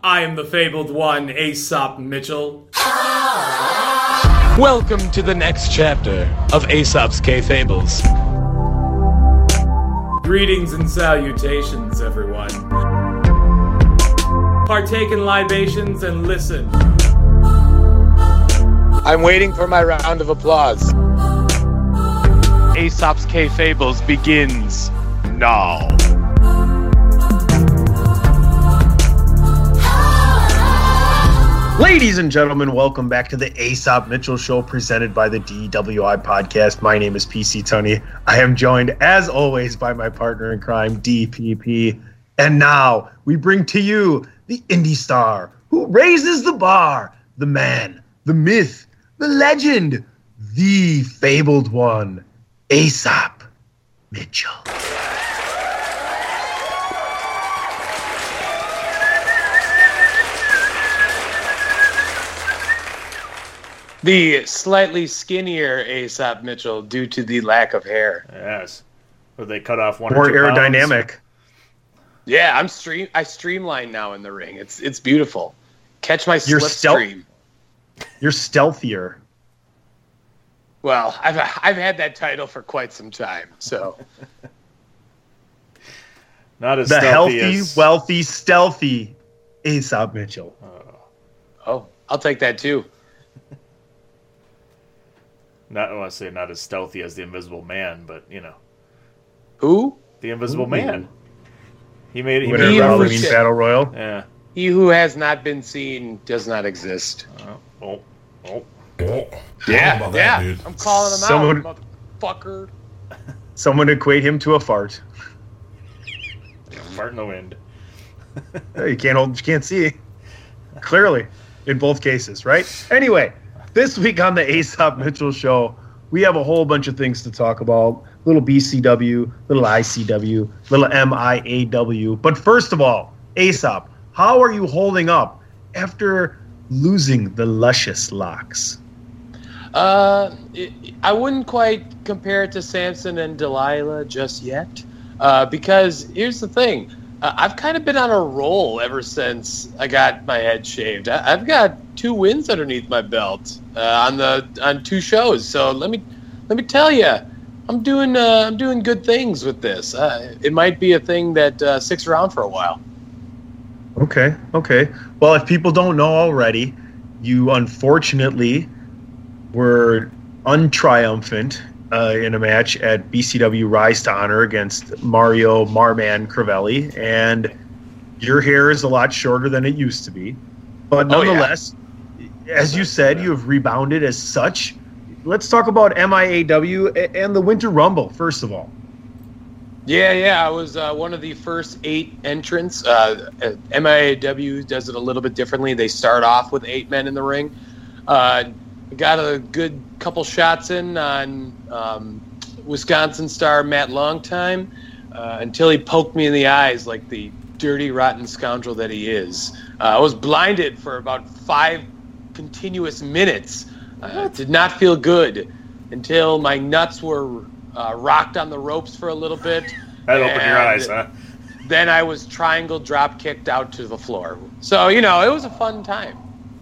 I am the fabled one, Aesop Mitchell. Welcome to the next chapter of Aesop's K-Fables. Greetings and salutations, everyone. Partake in libations and listen. I'm waiting for my round of applause. Aesop's K-Fables begins now. Ladies and gentlemen, welcome back to the Aesop Mitchell Show presented by the DWI Podcast. My name is PC Tony. I am joined, as always, by my partner in crime, DPP. And now we bring to you the indie star who raises the bar, the man, the myth, the legend, the fabled one, Aesop Mitchell. The slightly skinnier Aesop Mitchell due to the lack of hair. Yes. Or they cut off one More or two aerodynamic. pounds. Yeah, I streamline now in the ring. It's beautiful. Catch my slipstream. You're stealthier. Well, I've had that title for quite some time, so Not as The stealthy healthy, as... wealthy, stealthy Aesop Mitchell. oh, I'll take that too. I want to say not as stealthy as the Invisible Man, but, you know. Who? The Invisible Man. He made Winner of made the it Halloween shit. Battle Royal. Yeah. He who has not been seen does not exist. Oh. Yeah, about that, yeah. dude? I'm calling him Someone- out, motherfucker. Someone equate him to a fart. Fart in the wind. You can't see. Clearly, in both cases, right? Anyway, this week on the Aesop Mitchell Show, we have a whole bunch of things to talk about. Little BCW, little ICW, little MIAW. But first of all, Aesop, how are you holding up after losing the luscious locks? I wouldn't quite compare it to Samson and Delilah just yet, because here's the thing. I've kind of been on a roll ever since I got my head shaved. I've got 2 wins underneath my belt on 2 shows. So let me tell you, I'm doing good things with this. It might be a thing that sticks around for a while. Okay. Well, if people don't know already, you unfortunately were untriumphant in a match at BCW Rise to Honor against Mario Marman Crivelli, and your hair is a lot shorter than it used to be. But nonetheless, as you said, you have rebounded as such. Let's talk about MIAW and the Winter Rumble, first of all. Yeah, I was one of the first 8 entrants. MIAW does it a little bit differently. They start off with 8 men in the ring. Got a good couple shots in on Wisconsin star Matt Longtime until he poked me in the eyes like the dirty, rotten scoundrel that he is. I was blinded for about 5 continuous minutes. Did not feel good until my nuts were rocked on the ropes for a little bit. That opened your eyes, huh? Then I was triangle drop kicked out to the floor. So, it was a fun time.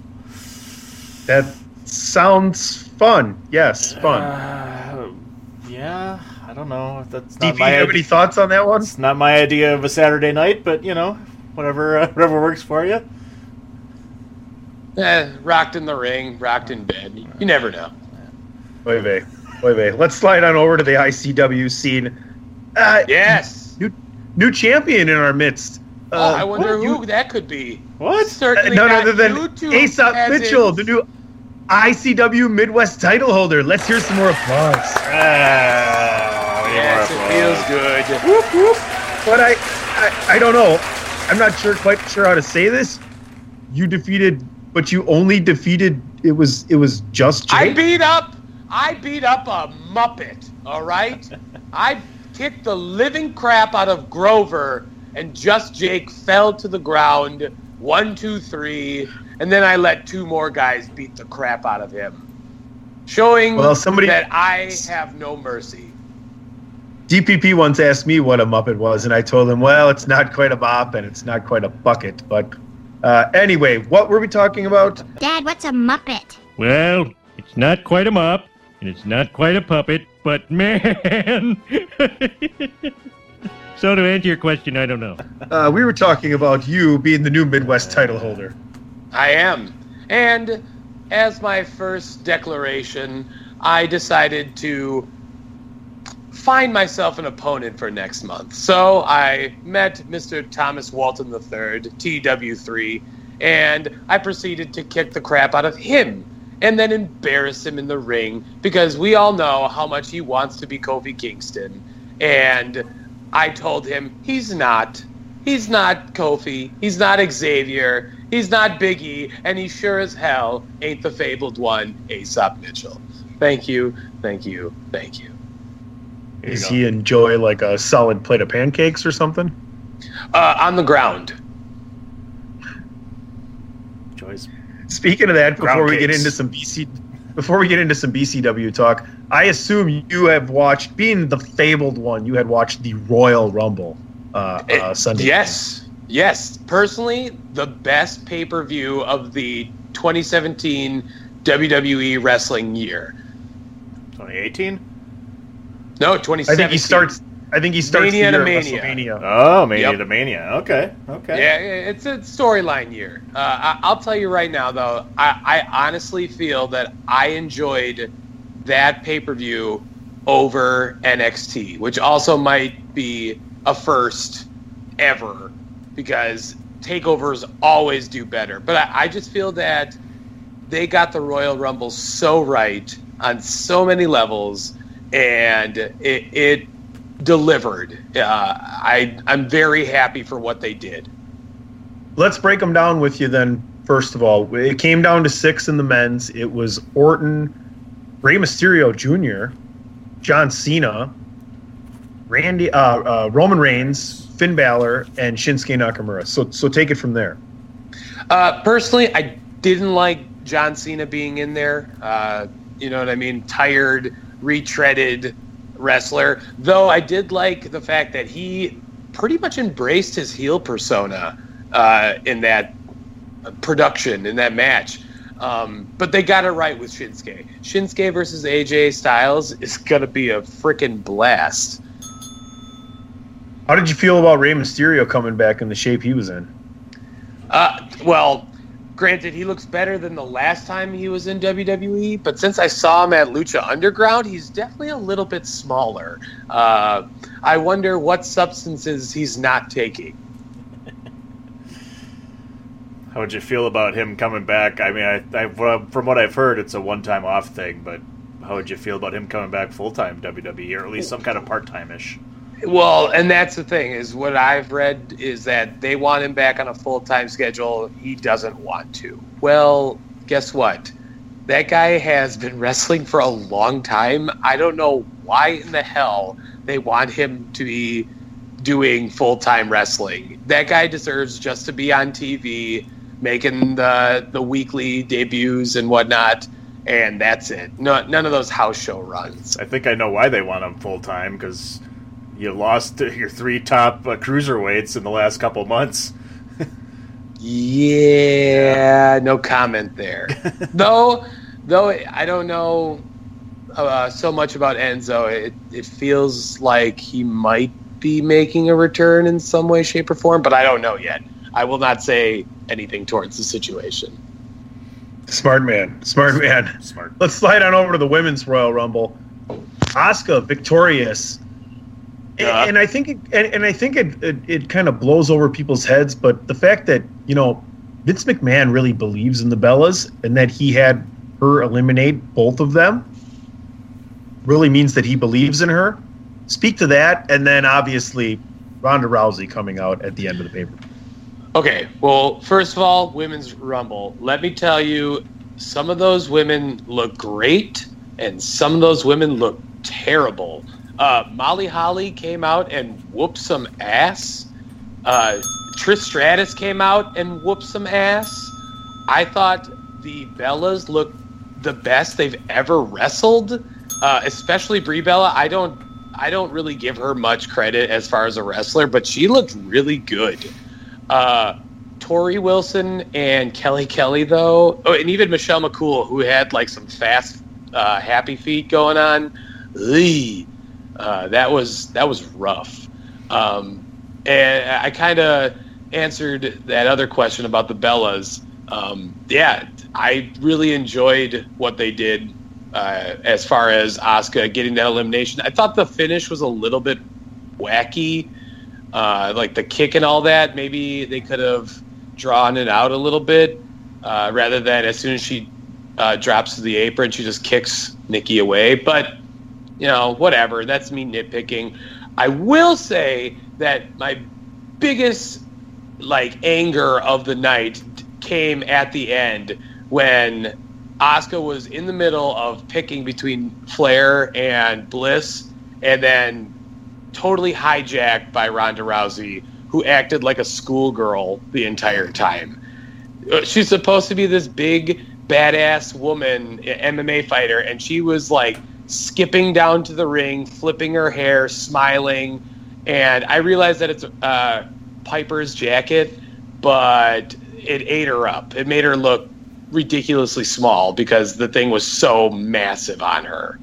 That sounds fun. Yes, fun. Yeah, I don't know. That's DP, not you my have any thoughts on that one? It's not my idea of a Saturday night, but, whatever works for you. Rocked in the ring, rocked in bed. You never know. Wait. Let's slide on over to the ICW scene. Yes. New champion in our midst. I wonder who that could be. What? Certainly None not other than YouTube, Aesop as Mitchell, in- the new ICW Midwest title holder. Let's hear some more applause. Yes, it feels good. But I don't know. I'm not quite sure how to say this. You only defeated. It was just Jake. I beat up a Muppet. All right, I kicked the living crap out of Grover, and Just Jake fell to the ground. 1, 2, 3, and then I let 2 more guys beat the crap out of him, showing that I have no mercy. DPP once asked me what a Muppet was, and I told him, well, it's not quite a mop and it's not quite a bucket, but Anyway, what were we talking about? Dad, what's a Muppet? Well, it's not quite a mop, and it's not quite a puppet, but man... So to answer your question, I don't know. We were talking about you being the new Midwest title holder. I am. And as my first declaration, I decided to find myself an opponent for next month. So I met Mr. Thomas Walton III, TW3, and I proceeded to kick the crap out of him and then embarrass him in the ring because we all know how much he wants to be Kofi Kingston. And I told him he's not. He's not Kofi. He's not Xavier. He's not Big E. And he sure as hell ain't the fabled one, Aesop Mitchell. Thank you, thank you, thank you. Does he enjoy like a solid plate of pancakes or something? On the ground. Choice. Speaking of that, before we get cakes. into some BCW talk, I assume you have watched, being the fabled one, you had watched the Royal Rumble Sunday. Yes. Personally, the best pay-per-view of the 2017 WWE wrestling year. 2018? No, 2017. I think he starts Mania the to year at Mania. WrestleMania. Oh, Mania Yep. to Mania. Okay. Yeah, it's a storyline year. I'll tell you right now, though, I honestly feel that I enjoyed that pay-per-view over NXT, which also might be a first ever because takeovers always do better. But I just feel that they got the Royal Rumble so right on so many levels, and it delivered. I'm very happy for what they did. Let's break them down with you then. First of all, it came down to 6 in the men's. It was Orton, Rey Mysterio Jr., John Cena, Roman Reigns, Finn Balor, and Shinsuke Nakamura. So take it from there. Personally, I didn't like John Cena being in there. You know what I mean? Tired, retreaded wrestler. Though I did like the fact that he pretty much embraced his heel persona in that production, in that match. But they got it right with Shinsuke. Shinsuke versus AJ Styles is going to be a freaking blast. How did you feel about Rey Mysterio coming back in the shape he was in? Well, granted, he looks better than the last time he was in WWE, but since I saw him at Lucha Underground, he's definitely a little bit smaller. I wonder what substances he's not taking. How would you feel about him coming back? I mean, from what I've heard, it's a one-time off thing, but how would you feel about him coming back full-time WWE, or at least some kind of part-time-ish? Well, and that's the thing, is what I've read is that they want him back on a full-time schedule. He doesn't want to. Well, guess what? That guy has been wrestling for a long time. I don't know why in the hell they want him to be doing full-time wrestling. That guy deserves just to be on TV, making the weekly debuts and whatnot, and that's it. No, none of those house show runs. I think I know why they want him full-time, because you lost your 3 top cruiserweights in the last couple months. Yeah, no comment there. though I don't know so much about Enzo. It feels like he might be making a return in some way, shape, or form, but I don't know yet. I will not say anything towards the situation. Smart man. Smart. Let's slide on over to the Women's Royal Rumble. Asuka victorious. And I think it kind of blows over people's heads, but the fact that, Vince McMahon really believes in the Bellas and that he had her eliminate both of them really means that he believes in her. Speak to that, and then obviously Ronda Rousey coming out at the end of the paper. Okay, well, first of all, Women's Rumble. Let me tell you, some of those women look great, and some of those women look terrible. Molly Holly came out and whooped some ass. Trish Stratus came out and whooped some ass. I thought the Bellas looked the best they've ever wrestled, especially Brie Bella. I don't really give her much credit as far as a wrestler, but she looked really good. Tori Tori Wilson and Kelly though, and even Michelle McCool, who had like some fast, happy feet going on. That was rough. And I kind of answered that other question about the Bellas. I really enjoyed what they did as far as Asuka getting that elimination. I thought the finish was a little bit wacky, like the kick and all that. Maybe they could have drawn it out a little bit rather than as soon as she drops to the apron, she just kicks Nikki away. But, whatever. That's me nitpicking. I will say that my biggest anger of the night came at the end when Asuka was in the middle of picking between Flair and Bliss, and then totally hijacked by Ronda Rousey, who acted like a schoolgirl the entire time. She's supposed to be this big, badass woman, MMA fighter, and she was skipping down to the ring, flipping her hair, smiling, and I realized that it's Piper's jacket, but it ate her up. It made her look ridiculously small because the thing was so massive on her.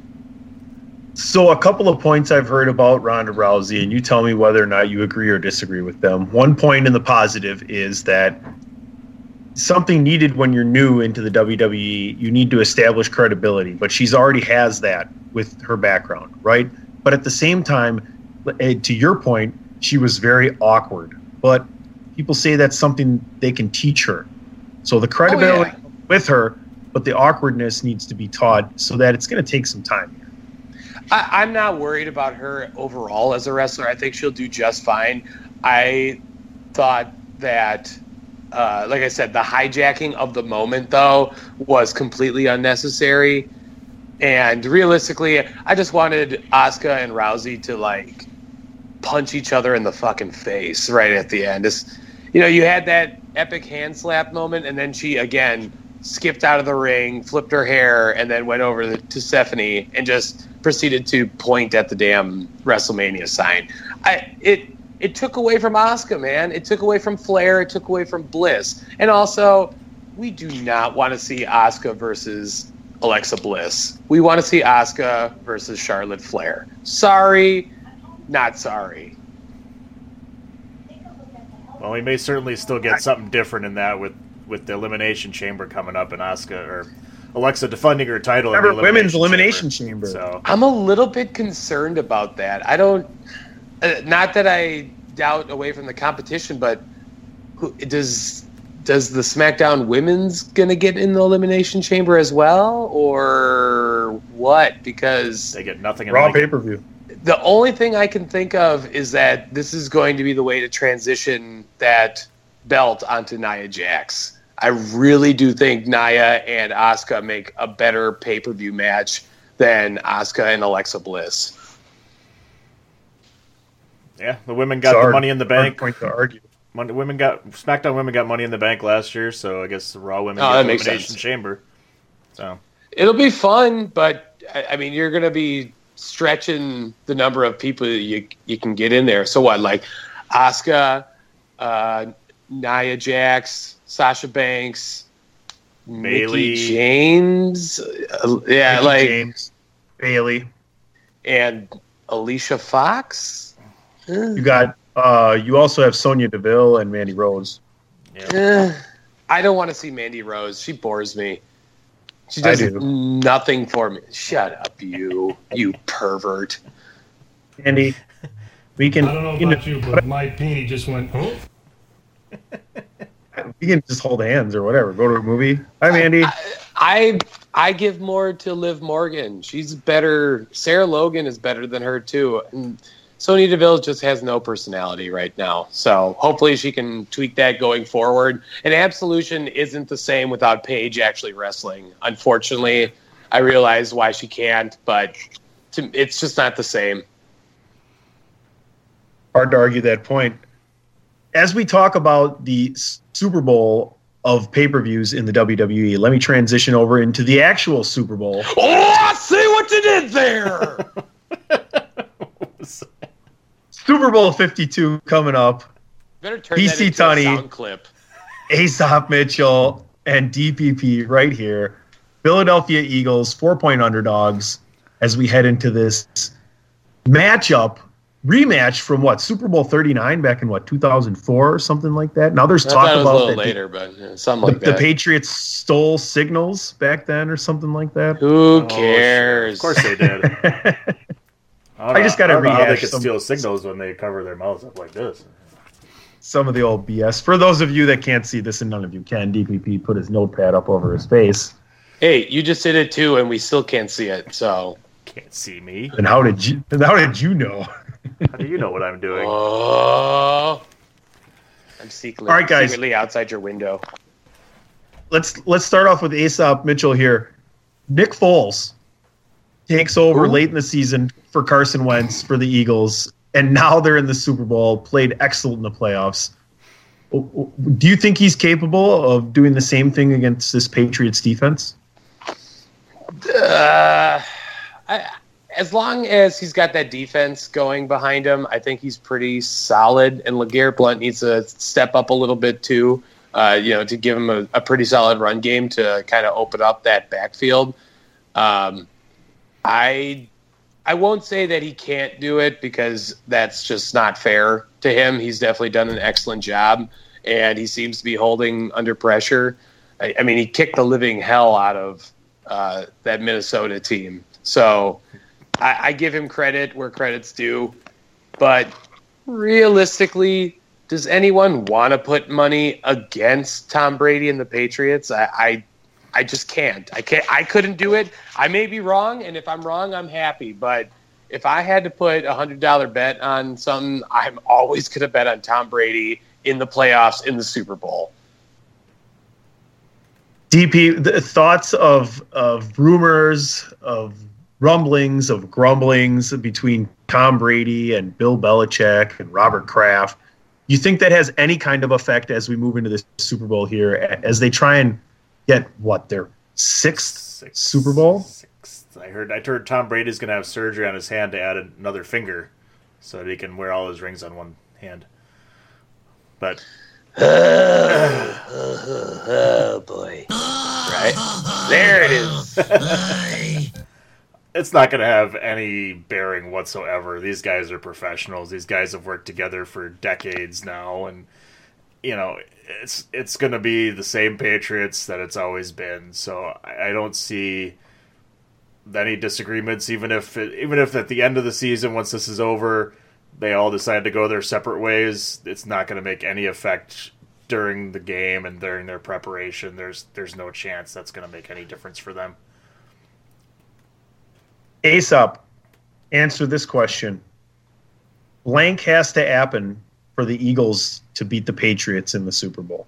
So a couple of points I've heard about Ronda Rousey, and you tell me whether or not you agree or disagree with them. One point in the positive is that something needed when you're new into the WWE, you need to establish credibility, but she's already has that with her background, right? But at the same time, to your point, she was very awkward, but people say that's something they can teach her. So the credibility with her, but the awkwardness needs to be taught so that it's going to take some time. I'm not worried about her overall as a wrestler. I think she'll do just fine. I thought that, like I said, the hijacking of the moment, though, was completely unnecessary. And realistically, I just wanted Asuka and Rousey to, punch each other in the fucking face right at the end. You had that epic hand slap moment, and then she, again, skipped out of the ring, flipped her hair, and then went over to Stephanie and just proceeded to point at the damn WrestleMania sign. It took away from Asuka, man. It took away from Flair. It took away from Bliss. And also, we do not want to see Asuka versus Alexa Bliss. We want to see Asuka versus Charlotte Flair. Sorry, not sorry. Well, we may certainly still get something different in that with the Elimination Chamber coming up and Asuka or Alexa defending her title. Remember, Women's Elimination Chamber. So I'm a little bit concerned about that. I don't. Not that I doubt away from the competition, but does the SmackDown Women's gonna get in the Elimination Chamber as well, or what? Because they get nothing in Raw pay-per-view. The only thing I can think of is that this is going to be the way to transition that belt onto Nia Jax. I really do think Nia and Asuka make a better pay-per-view match than Asuka and Alexa Bliss. Yeah, the women got the Money in the Bank. Point to argue. SmackDown women got Money in the Bank last year, so I guess the Raw women get the Elimination Chamber. So it'll be fun, but I mean, you're going to be stretching the number of people you can get in there. So what, Asuka, Nia Jax, Sasha Banks, Bayley, Mickie James, James, Bayley, and Alicia Fox. You got. You also have Sonya Deville and Mandy Rose. I don't want to see Mandy Rose. She bores me. She does nothing for me. Shut up, you pervert. Andy, we can. I don't know about you, but my peenie just went. Oh. We can just hold hands or whatever. Go to a movie. Hi, Mandy. I give more to Liv Morgan. She's better. Sarah Logan is better than her too. And Sonya Deville just has no personality right now. So hopefully she can tweak that going forward. And Absolution isn't the same without Paige actually wrestling. Unfortunately, I realize why she can't, but it's just not the same. Hard to argue that point. As we talk about the Super Bowl of pay-per-views in the WWE, let me transition over into the actual Super Bowl. Oh, I see what you did there! Super Bowl 52 coming up. Better turn that into a sound clip. Aesop Mitchell and DPP right here. Philadelphia Eagles, 4-point underdogs as we head into this rematch from Super Bowl 39 back in 2004 or something like that. Now there's talk about a little that later, but something like that. The Patriots stole signals back then or something like that. Who cares? Sure. Of course they did. I just got to rehash how they can steal signals when they cover their mouths up like this. Some of the old BS. For those of you that can't see this, and none of you can, DPP put his notepad up over his face. Hey, you just did it too, and we still can't see it. So can't see me. And how did you know? How do you know what I'm doing? Oh, I'm secretly, all right, guys. Secretly outside your window. Let's start off with Aesop Mitchell here. Nick Foles takes over late in the season for Carson Wentz for the Eagles, and now they're in the Super Bowl. Played excellent in the playoffs. Do you think he's capable of doing the same thing against this Patriots defense? As long as he's got that defense going behind him, I think he's pretty solid. And LeGarrette Blount needs to step up a little bit too, to give him a pretty solid run game to kind of open up that backfield. I won't say that he can't do it because that's just not fair to him. He's definitely done an excellent job, and he seems to be holding under pressure. I mean, he kicked the living hell out of that Minnesota team. So I give him credit where credit's due. But realistically, does anyone want to put money against Tom Brady and the Patriots? I just can't. I couldn't do it. I may be wrong, and if I'm wrong, I'm happy. But if I had to put a $100 bet on something, I'm always going to bet on Tom Brady in the playoffs, in the Super Bowl. DP, the thoughts of rumors, of rumblings, of grumblings between Tom Brady and Bill Belichick and Robert Kraft. You think that has any kind of effect as we move into the Super Bowl here, as they try and get their sixth Super Bowl? Sixth. I heard Tom Brady's going to have surgery on his hand to add another finger so that he can wear all his rings on one hand. But oh boy. Right? There it is. It's not going to have any bearing whatsoever. These guys are professionals. These guys have worked together for decades now, and it's going to be the same Patriots that it's always been. So I don't see any disagreements, even if at the end of the season, once this is over, they all decide to go their separate ways. It's not going to make any effect during the game and during their preparation. There's no chance that's going to make any difference for them. Aesop, answer this question. Blank has to happen for the Eagles to beat the Patriots in the Super Bowl.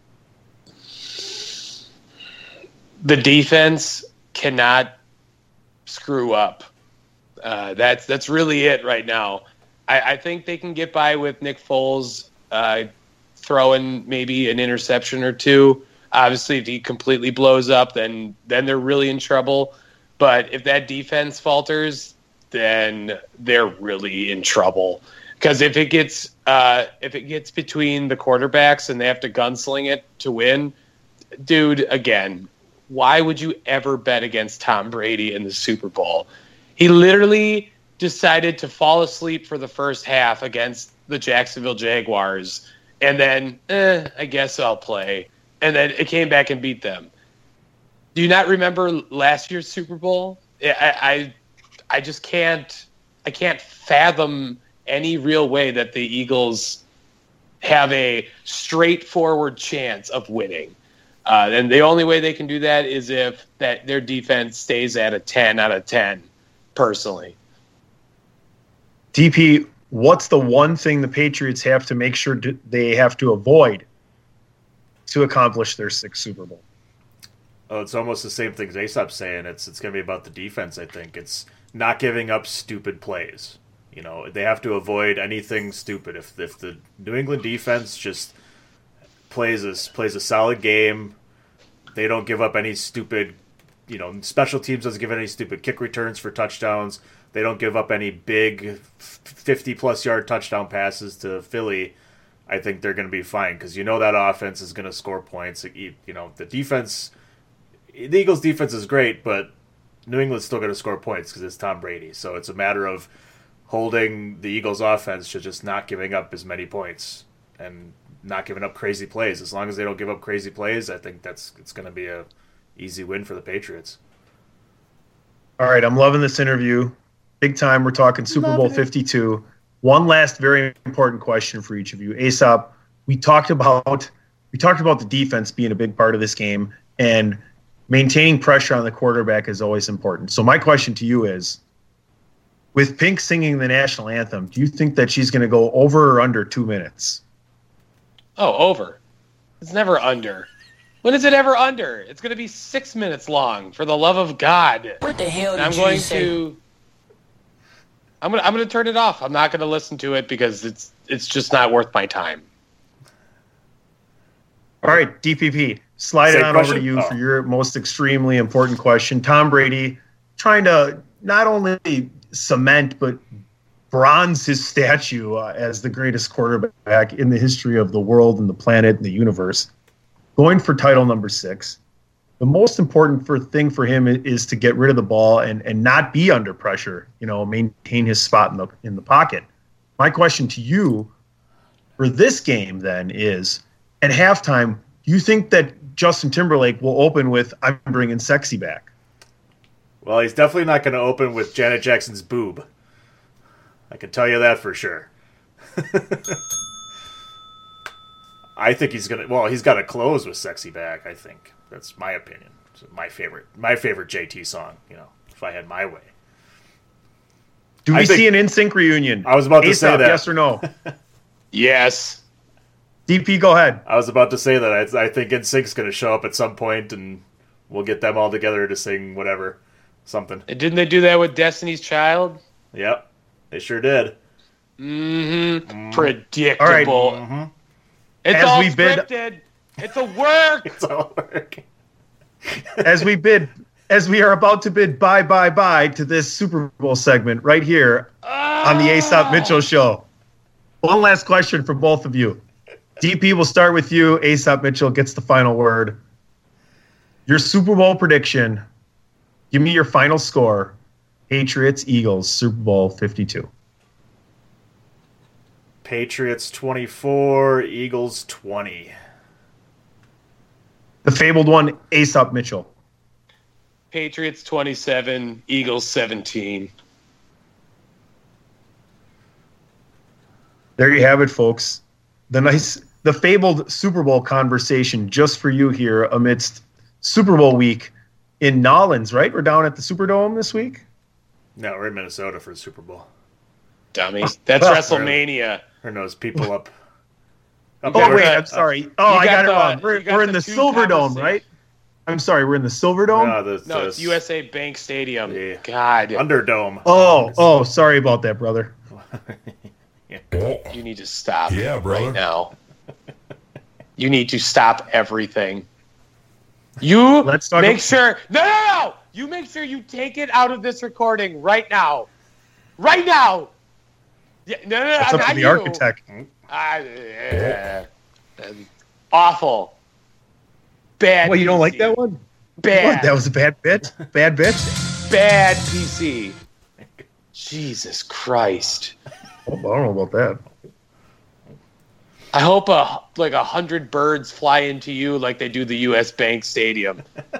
The defense cannot screw up. That's really it right now. I think they can get by with Nick Foles throwing maybe an interception or two. Obviously, if he completely blows up, then they're really in trouble. But if that defense falters, then they're really in trouble. Because if it gets between the quarterbacks and they have to gunsling it to win, dude, again, why would you ever bet against Tom Brady in the Super Bowl? He literally decided to fall asleep for the first half against the Jacksonville Jaguars, and then, I guess I'll play. And then it came back and beat them. Do you not remember last year's Super Bowl? I just can't. I can't fathom any real way that the Eagles have a straightforward chance of winning. And the only way they can do that is if that their defense stays at a 10 out of 10. Personally, DP, what's the one thing the Patriots have to make sure they have to avoid to accomplish their sixth Super Bowl? Oh, it's almost the same thing as Aesop's saying. It's going to be about the defense, I think. It's not giving up stupid plays. They have to avoid anything stupid. If the New England defense just plays a solid game, they don't give up any stupid, special teams doesn't give any stupid kick returns for touchdowns. They don't give up any big 50-plus yard touchdown passes to Philly. I think they're going to be fine because that offense is going to score points. The defense, the Eagles' defense is great, but New England's still going to score points because it's Tom Brady. So it's a matter of holding the Eagles' offense to just not giving up as many points and not giving up crazy plays. As long as they don't give up crazy plays, I think it's going to be a easy win for the Patriots. All right, I'm loving this interview. Big time. We're talking Super Bowl 52. One last very important question for each of you. Aesop, we talked about the defense being a big part of this game, and maintaining pressure on the quarterback is always important. So my question to you is, with Pink singing the national anthem, do you think that she's going to go over or under 2 minutes? Oh, over. It's never under. When is it ever under? It's going to be 6 minutes long, for the love of God. What the hell And did I'm you going say? to I'm going to turn it off. I'm not going to listen to it because it's just not worth my time. All right, DPP, slide Same it on question? over to you Oh. for your most extremely important question. Tom Brady trying to not only cement but bronze his statue as the greatest quarterback in the history of the world and the planet and the universe, going for title number 6. The most important thing for him is to get rid of the ball and not be under pressure, maintain his spot in the pocket. My question to you for this game then is, at halftime, do you think that Justin Timberlake will open with "I'm bringing sexy back"? Well, he's definitely not going to open with Janet Jackson's boob. I can tell you that for sure. I think he's got to close with "Sexy Back." I think that's my opinion. It's my favorite JT song. If I had my way. Do we see an NSYNC reunion? I was about to say Aesop, that. yes or no? Yes. DP, go ahead. I was about to say that. I think NSYNC's going to show up at some point, and we'll get them all together to sing whatever, something. And didn't they do that with Destiny's Child? Yep, they sure did. Mm-hmm. Predictable. All right. Mm-hmm. It's As all we bid- scripted. It's a work. It's all work. As we are about to bid bye to this Super Bowl segment right here on the Aesop Mitchell Show. One last question for both of you. DP, will start with you. Aesop Mitchell gets the final word. Your Super Bowl prediction. Give me your final score. Patriots, Eagles, Super Bowl 52. Patriots 24, Eagles 20. The fabled one, Aesop Mitchell. Patriots 27, Eagles 17. There you have it, folks. The fabled Super Bowl conversation just for you here amidst Super Bowl week in Nolens, right? We're down at the Superdome this week. No, we're in Minnesota for the Super Bowl. Dummies. That's WrestleMania. Or knows people up. Oh, got wait, the- I'm sorry. Oh, you I got got it the- wrong. you We're got in the the two Silverdome, conversations. right? I'm sorry, we're in the Silverdome? No, it's USA Bank Stadium. Yeah. God. Underdome. Oh, sorry about that, brother. You need to stop Yeah, brother. right now. You need to stop everything. You Let's talk make about- sure... No! You make sure you take it out of this recording right now. Right now! Yeah, no, That's up not to the you. architect. Awful. Bad. Well, you don't like PC. that one? Bad. What? That was a bad bit? Bad bit? Bad PC. Jesus Christ. Oh, I don't know about that. I hope 100 birds fly into you like they do the U.S. Bank Stadium,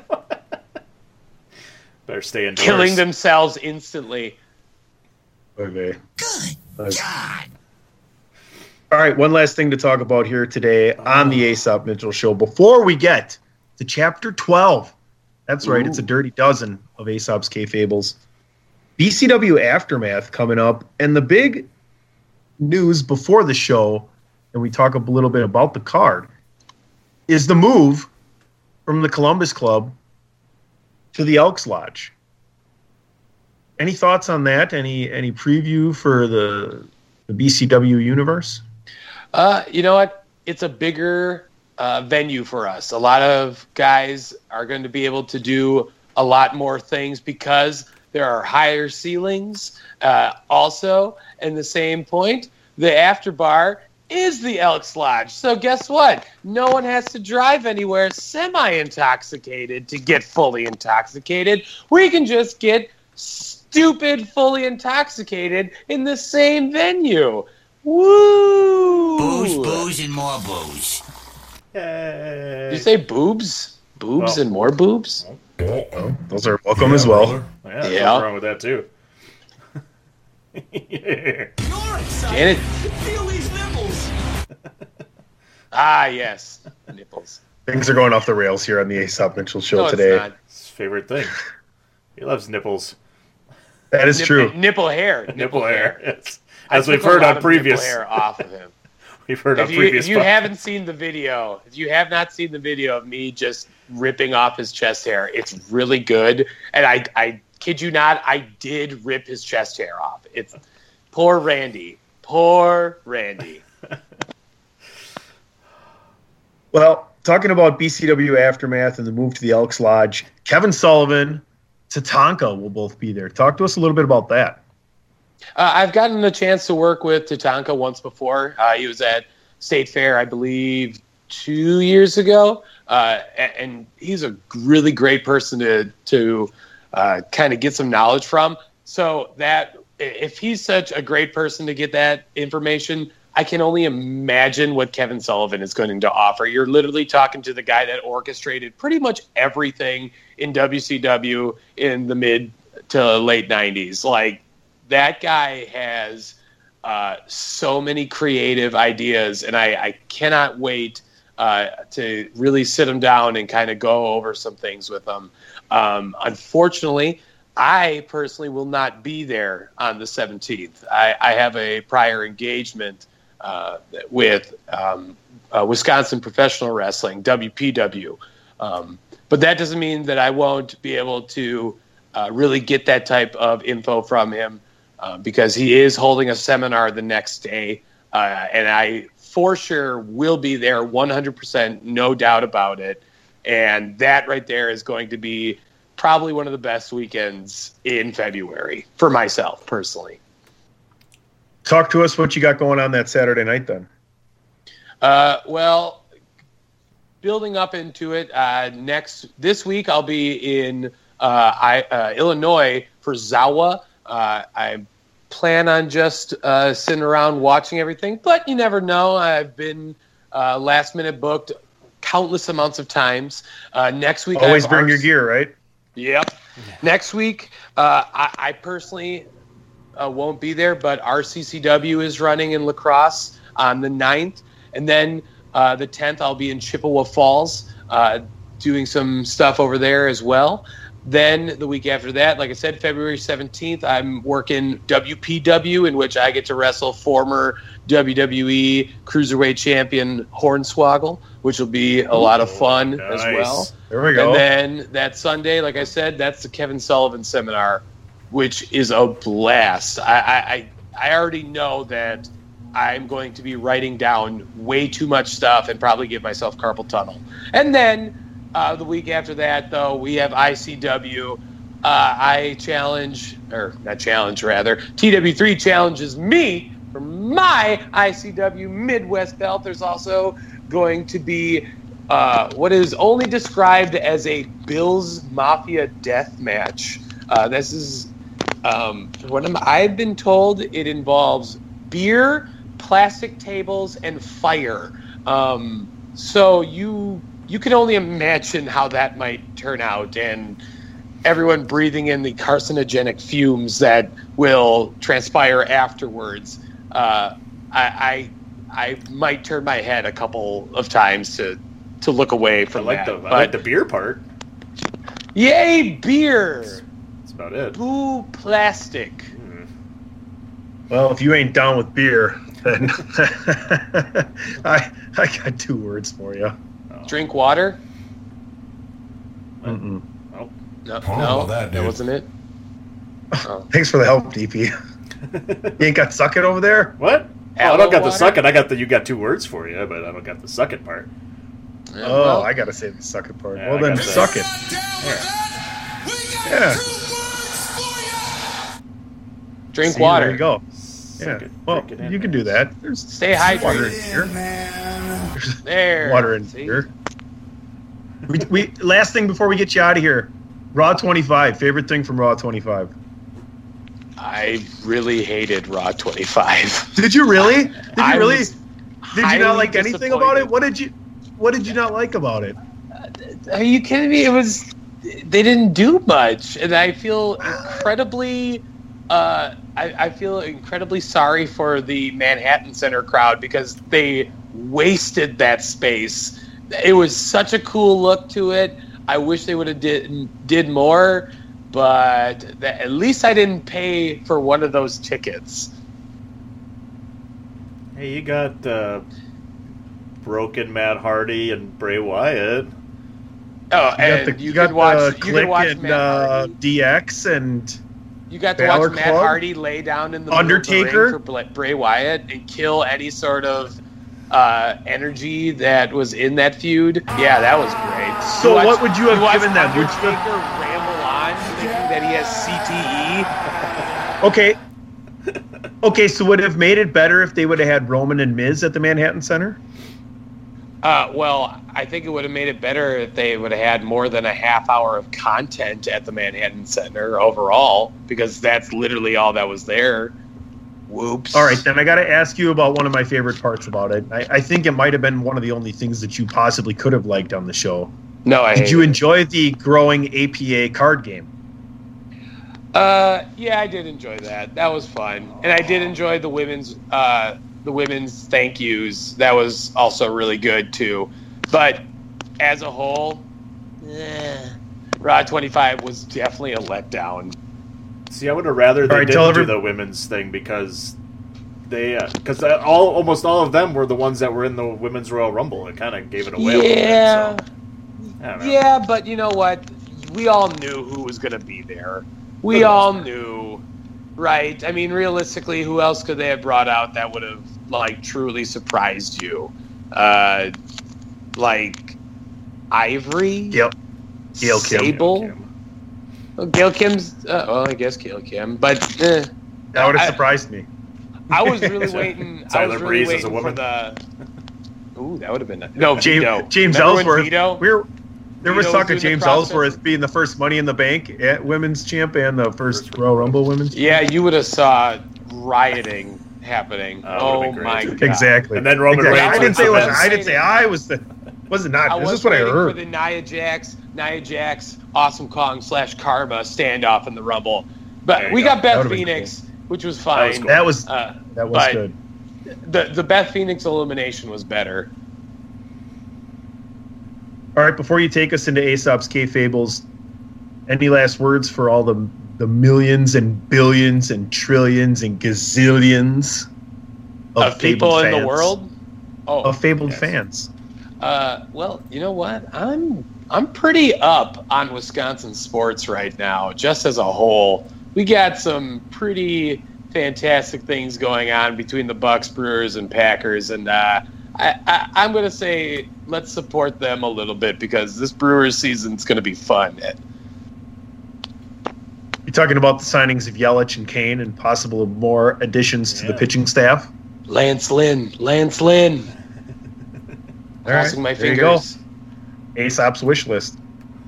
Better stay indoors. killing themselves instantly. Okay. Good God. All right, one last thing to talk about here today on the Aesop Mitchell Show. Before we get to Chapter 12, that's right, it's a dirty dozen of Aesop's K-Fables. BCW Aftermath coming up, and the big news before the show, and we talk a little bit about the card, is the move from the Columbus Club to the Elks Lodge. Any thoughts on that? Any preview for the BCW universe? You know what? It's a bigger venue for us. A lot of guys are going to be able to do a lot more things because there are higher ceilings. Also, in the same point, the after bar is the Elks Lodge. So guess what? No one has to drive anywhere semi-intoxicated to get fully intoxicated. We can just get stupid fully intoxicated in the same venue. Woo! Booze, and more booze. Did you say boobs? Boobs and more boobs? Well, those are welcome as well. Yeah, nothing wrong with that too. Yeah. Janet. Feel these nipples. Ah, yes. Nipples. Things are going off the rails here on the Aesop Mitchell show No, today. it's not. It's his favorite thing. He loves nipples. That is true. Nipple hair. Nipple hair. Yes. I As we've took a heard lot on of previous. nipple hair off of him. We've heard on If previous. you haven't seen the video, if you have not seen the video of me just ripping off his chest hair, it's really good. And I kid you not, I did rip his chest hair off. It's poor Randy. Poor Randy. Well, talking about BCW Aftermath and the move to the Elks Lodge, Kevin Sullivan, Tatanka will both be there. Talk to us a little bit about that. I've gotten a chance to work with Tatanka once before. He was at State Fair, I believe, 2 years ago. And he's a really great person to kind of get some knowledge from. So that if he's such a great person to get that information, I can only imagine what Kevin Sullivan is going to offer. You're literally talking to the guy that orchestrated pretty much everything in WCW in the mid to late 90s. Like, that guy has so many creative ideas, and I cannot wait to really sit him down and kind of go over some things with him. Unfortunately, I personally will not be there on the 17th. I have a prior engagement with Wisconsin Professional Wrestling, WPW. But that doesn't mean that I won't be able to really get that type of info from him because he is holding a seminar the next day. And I for sure will be there 100%, no doubt about it. And that right there is going to be probably one of the best weekends in February for myself personally. Talk to us what you got going on that Saturday night then. Well, building up into it, this week I'll be in Illinois for Zawa. I plan on just sitting around watching everything, but you never know. I've been last minute booked countless amounts of times. Next week, always bring your gear, right? Yep. Next week, I personally won't be there, but RCCW is running in La Crosse on the 9th. And then the 10th, I'll be in Chippewa Falls doing some stuff over there as well. Then the week after that, like I said, February 17th, I'm working WPW, in which I get to wrestle former WWE Cruiserweight Champion Hornswoggle, which will be a lot of fun as well. There we go. And then that Sunday, like I said, that's the Kevin Sullivan seminar, which is a blast. I already know that I'm going to be writing down way too much stuff and probably give myself carpal tunnel. And then the week after that, though, we have ICW. TW3 challenges me for my ICW Midwest belt. There's also going to be what is only described as a Bills Mafia death match. This is I've been told it involves beer, plastic tables, and fire. So you can only imagine how that might turn out, and everyone breathing in the carcinogenic fumes that will transpire afterwards. I might turn my head a couple of times to look away from that. I like the beer part. Yay, beer! That's about it. Boo, plastic. Well, if you ain't down with beer, then I got 2 words for you. Drink water? Mm-mm. Oh. No, that wasn't it. Oh. Thanks for the help, DP. You ain't got suck it over there? What? Aloe I don't got the water? suck it. You got 2 words for you, but I don't got the suck it part. Yeah, Oh, well, I gotta say the suck it part. Yeah, Well, I then got that. suck it. Yeah. drink See, water. There you go. Yeah. Drink Well, it in, you can do that. There's Stay water in hydrated. here. There's There. water in See? here. We last thing before we get you out of here. Raw 25. Favorite thing from Raw 25. I really hated Raw 25. Did you really? Did you I really? was Did you not highly like anything about it? disappointed. What did you not like about it? Are you kidding me? They didn't do much, and I feel incredibly. I feel incredibly sorry for the Manhattan Center crowd because they wasted that space. It was such a cool look to it. I wish they would have did more, but at least I didn't pay for one of those tickets. Hey, you got broken Matt Hardy and Bray Wyatt. Oh, and you could watch Click and Matt Hardy. DX and You got to Balor watch Matt Club? Hardy lay down in the Undertaker? middle of the ring for Bray Wyatt and kill any sort of energy that was in that feud. Yeah, that was great. So what would you have watch given them? Would you have- Undertaker ramble on thinking that he has CTE. Okay, so would it have made it better if they would have had Roman and Miz at the Manhattan Center? Well, I think it would have made it better if they would have had more than a half hour of content at the Manhattan Center overall, because that's literally all that was there. Whoops. All right, then I got to ask you about one of my favorite parts about it. I think it might have been one of the only things that you possibly could have liked on the show. No, Did you enjoy the growing APA card game? Yeah, I did enjoy that. That was fun, and I did enjoy the women's thank yous. That was also really good too. But as a whole, Raw 25 was definitely a letdown. See, I would have rather they right, didn't do the women's thing because almost all of them were the ones that were in the Women's Royal Rumble. It kind of gave it away a little bit. So, I don't know. Yeah, but you know what? We all knew who was going to be there. We all knew, right? I mean, realistically, who else could they have brought out that would have truly surprised you? Like Ivory? Yep. Gail Kim. Sable? Gail Kim's, I guess Gail Kim, but that would have surprised me. I was really waiting. Tyler Breeze as a for woman. Ooh, that would have been no James Remember Ellsworth. Vito? There was Vito talk was of doing James the CrossFit? Ellsworth being the first Money in the Bank at women's champ and the first Royal Rumble women's. Yeah, you would have saw rioting happening. Oh, Oh would've been my great. god! Exactly. And then Roman Exactly. Reigns I didn't wins say it the was. men's. I didn't say I was the. Was it not? I This was is what I waiting heard. for the Nia Jax, Awesome Kong / Karma standoff in the Rumble, but There we you got go. Beth That would've been Phoenix, which was fine. cool. That was but good. The Beth Phoenix elimination was better. All right, before you take us into Aesop's K-Fables, any last words for all the millions and billions and trillions and gazillions Of people fabled in the fans? world. Oh, Of fabled yes. fans. Well, you know what? I'm pretty up on Wisconsin sports right now, just as a whole. We got some pretty fantastic things going on between the Bucks, Brewers, and Packers, and I'm going to say let's support them a little bit because this Brewers season's going to be fun. You're talking about the signings of Yelich and Kane and possible more additions to the pitching staff? Lance Lynn. Crossing my there you go. fingers. Aesop's wish list.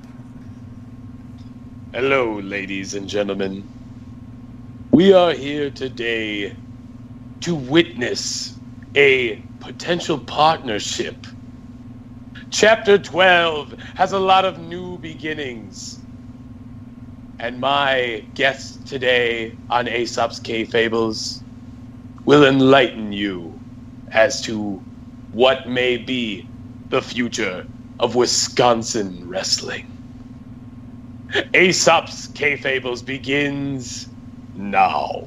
Hello, ladies and gentlemen. We are here today to witness a potential partnership. Chapter 12 has a lot of new beginnings. And my guest today on Aesop's K-Fables will enlighten you as to what may be the future of Wisconsin wrestling. Aesop's K-Fables begins now.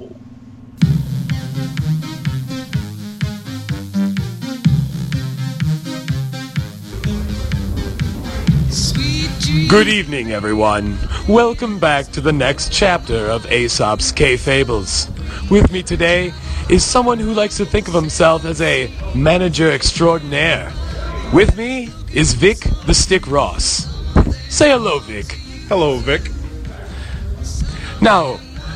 Good evening, everyone. Welcome back to the next chapter of Aesop's K-Fables. With me today is someone who likes to think of himself as a manager extraordinaire. With me is Vic the Stick Ross. Say hello, Vic. Hello, Vic. Now,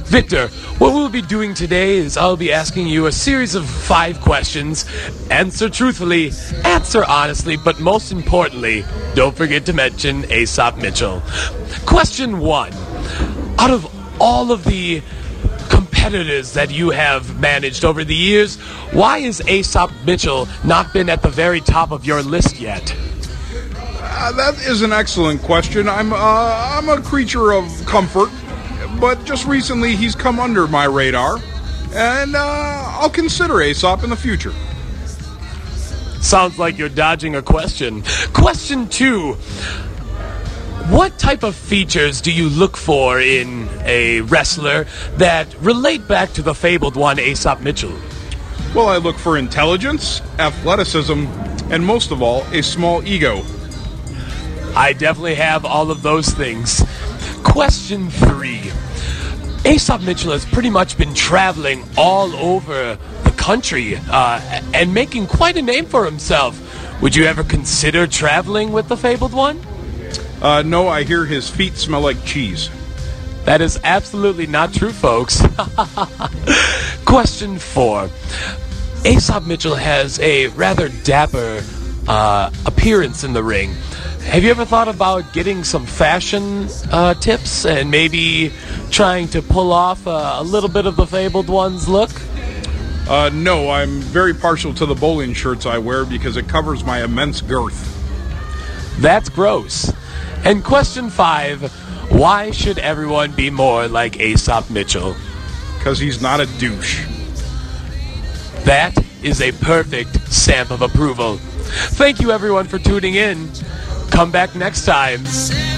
Victor, what we'll be doing today is I'll be asking you a series of 5 questions. Answer truthfully, answer honestly, but most importantly, don't forget to mention Aesop Mitchell. Question 1. Out of all of the competitors that you have managed over the years, why has Aesop Mitchell not been at the very top of your list yet? That is an excellent question. I'm a creature of comfort, but just recently he's come under my radar, and I'll consider Aesop in the future. Sounds like you're dodging a question. Question 2. What type of features do you look for in a wrestler that relate back to the fabled one, Aesop Mitchell? Well, I look for intelligence, athleticism, and most of all, a small ego. I definitely have all of those things. Question 3. Aesop Mitchell has pretty much been traveling all over the country and making quite a name for himself. Would you ever consider traveling with the fabled one? No, I hear his feet smell like cheese. That is absolutely not true, folks. Question 4. Aesop Mitchell has a rather dapper appearance in the ring. Have you ever thought about getting some fashion tips and maybe trying to pull off a little bit of the fabled one's look? No, I'm very partial to the bowling shirts I wear because it covers my immense girth. That's gross. And question 5, why should everyone be more like Aesop Mitchell? Because he's not a douche. That is a perfect stamp of approval. Thank you everyone for tuning in. Come back next time.